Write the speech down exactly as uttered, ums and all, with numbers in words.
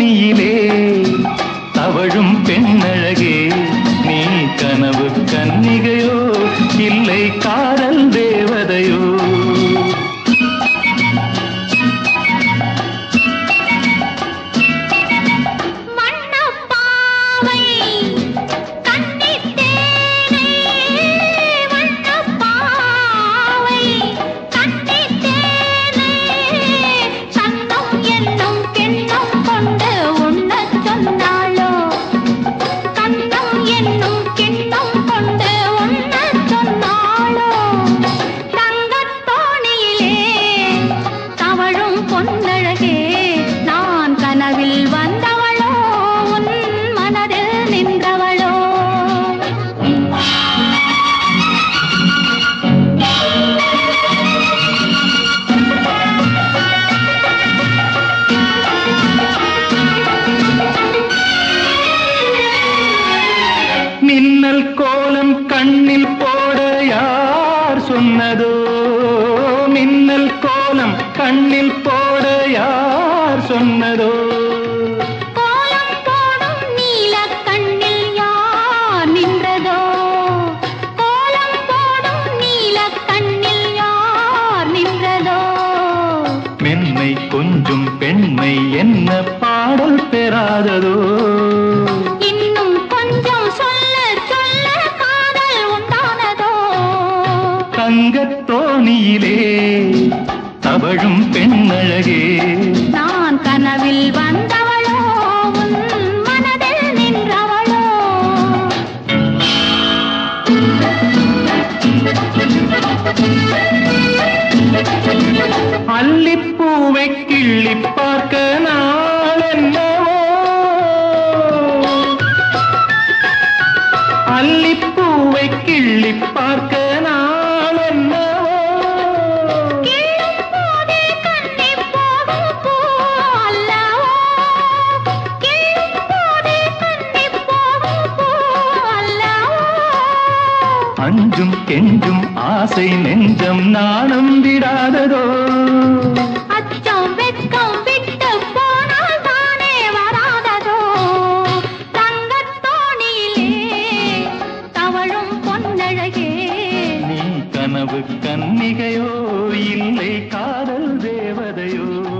தோணியிலே தவழும் பெண்ணழகே நீ கனவு கன்னிகையோ இல்லை காதல் தேவதையோ மின்னல் கோலம் கண்ணில் போட யார் சொன்னதோ மின்னல் கோலம் கண்ணில் போட யார் சொன்னதோ கோலம் போடும் நீல கண்ணில் யார் நின்றதோ கோலம் போடும் நீல கண்ணில் யார் நின்றதோ மென்மை கொஞ்சம் பெண்மை என்ன பாடல் பெறாததோ தங்கத்தோணியிலே தவழும் பெண்ணழகே நான் கனவில் வந்தவளோ உன் மனதில் நின்றவளோ அல்லிப்பூவை கிள்ளி பார்க்க நாள் என்னவோ அல்லிப்பூவை கிள்ளி பார்க்க அஞ்சும் கெஞ்சும் ஆசை நெஞ்சம் நாணம் விடாததோ அச்சம் வெட்கம் விட்டு போனால் தானே வராததோ தங்கத்தோணியிலே தவழும் பொன்னழகே நீ கனவு கன்னிகையோ இல்லை காதல் தேவதையோ